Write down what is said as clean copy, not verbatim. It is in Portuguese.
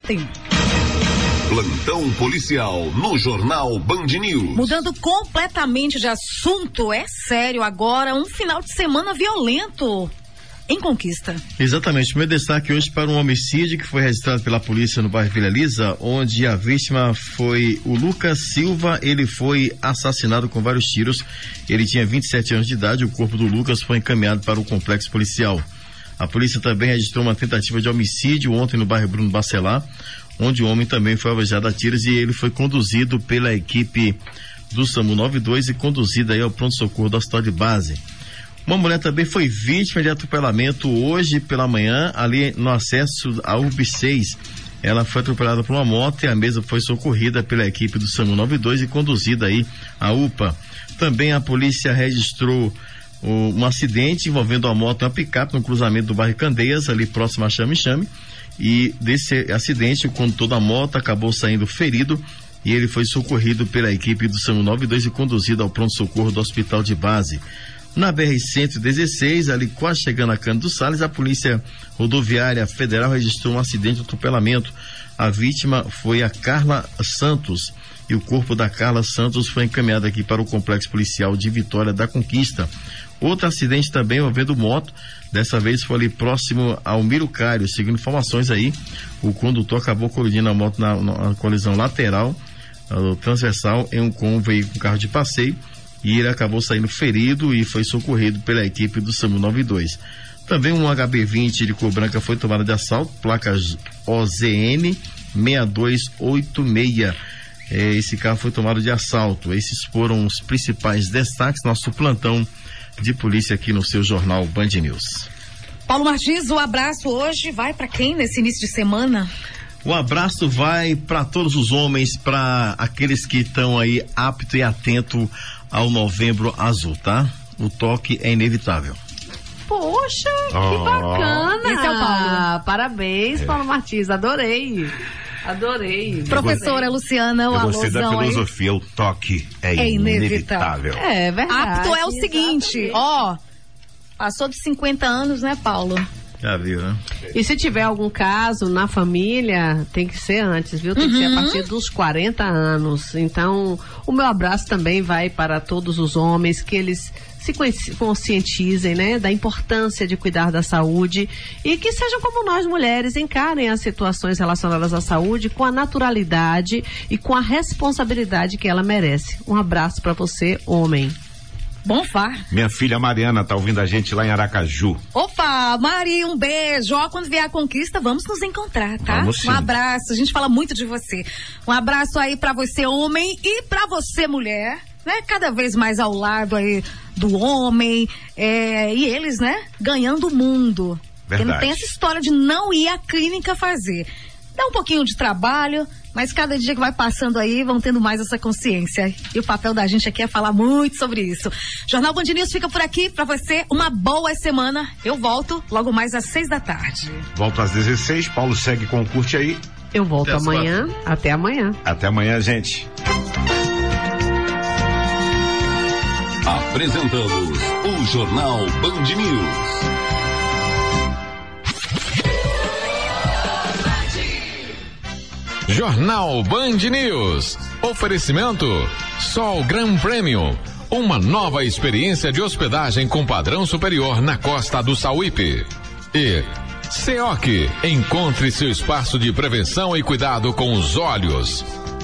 ontem. Plantão policial no Jornal Band News. Mudando completamente de assunto, é sério agora, um final de semana violento em Conquista. Exatamente, meu destaque hoje para um homicídio que foi registrado pela polícia no bairro Vila Elisa, onde a vítima foi o Lucas Silva. Ele foi assassinado com vários tiros. Ele tinha 27 anos de idade. O corpo do Lucas foi encaminhado para o complexo policial. A polícia também registrou uma tentativa de homicídio ontem no bairro Bruno Bacelar, onde o homem também foi alvejado a tiros e ele foi conduzido pela equipe do SAMU 92 e conduzido aí ao pronto-socorro do hospital de base. Uma mulher também foi vítima de atropelamento hoje pela manhã, ali no acesso à URB 6. Ela foi atropelada por uma moto e a mesma foi socorrida pela equipe do SAMU 92 e conduzida aí à UPA. Também a polícia registrou um acidente envolvendo uma moto e uma picape no cruzamento do bairro Candeias, ali próximo a Chame-Chame. E desse acidente, o condutor da moto acabou saindo ferido e ele foi socorrido pela equipe do SAMU 92 e conduzido ao pronto-socorro do hospital de base. Na BR-116, ali quase chegando a Cândido Salles, a Polícia Rodoviária Federal registrou um acidente de atropelamento. A vítima foi a Carla Santos e o corpo da Carla Santos foi encaminhado aqui para o Complexo Policial de Vitória da Conquista. Outro acidente também envolvendo moto, dessa vez foi ali próximo ao Mirucário. Seguindo informações aí, o condutor acabou colidindo a moto na colisão lateral, transversal, com um veículo, carro de passeio, e ele acabou saindo ferido e foi socorrido pela equipe do SAMU 92. Também um HB20 de cor branca foi tomado de assalto, placas OZN 6286. Esse carro foi tomado de assalto. Esses foram os principais destaques, nosso plantão de polícia aqui no seu Jornal Band News. Paulo Martins, o abraço hoje vai para quem nesse início de semana? O abraço vai para todos os homens, para aqueles que estão aí apto e atento ao Novembro Azul, tá? O toque é inevitável. Poxa, que bacana! Esse é o Paulo. Parabéns, Paulo Martins, adorei. Professora Luciana, o alusão. Gostei da filosofia, aí. O toque é inevitável. É verdade. Apto é o seguinte, passou de 50 anos, né, Paulo? Já viu, né? E se tiver algum caso na família, tem que ser antes, viu? Tem que ser a partir dos 40 anos. Então, o meu abraço também vai para todos os homens, que eles se conscientizem, né, da importância de cuidar da saúde e que sejam como nós mulheres, encarem as situações relacionadas à saúde com a naturalidade e com a responsabilidade que ela merece. Um abraço para você, homem. Bom far. Minha filha Mariana tá ouvindo a gente lá em Aracaju. Opa, Mari, um beijo. Quando vier a Conquista, vamos nos encontrar, tá? Vamos sim. Um abraço, a gente fala muito de você. Um abraço aí pra você, homem, e pra você, mulher, né? Cada vez mais ao lado aí do homem, e eles, né? Ganhando o mundo. Porque não tem essa história de não ir à clínica fazer. Dá um pouquinho de trabalho, mas cada dia que vai passando aí, vão tendo mais essa consciência. E o papel da gente aqui é falar muito sobre isso. Jornal Band News fica por aqui. Pra você, uma boa semana. Eu volto logo mais às 6h. Volto às 16. Paulo segue com o Curte Aí. Eu volto amanhã. Até amanhã. Até amanhã, gente. Apresentamos o Jornal Band News. Jornal Band News. Oferecimento Sol Gran Premium. Uma nova experiência de hospedagem com padrão superior na costa do Sauípe. E CEOC. Encontre seu espaço de prevenção e cuidado com os olhos.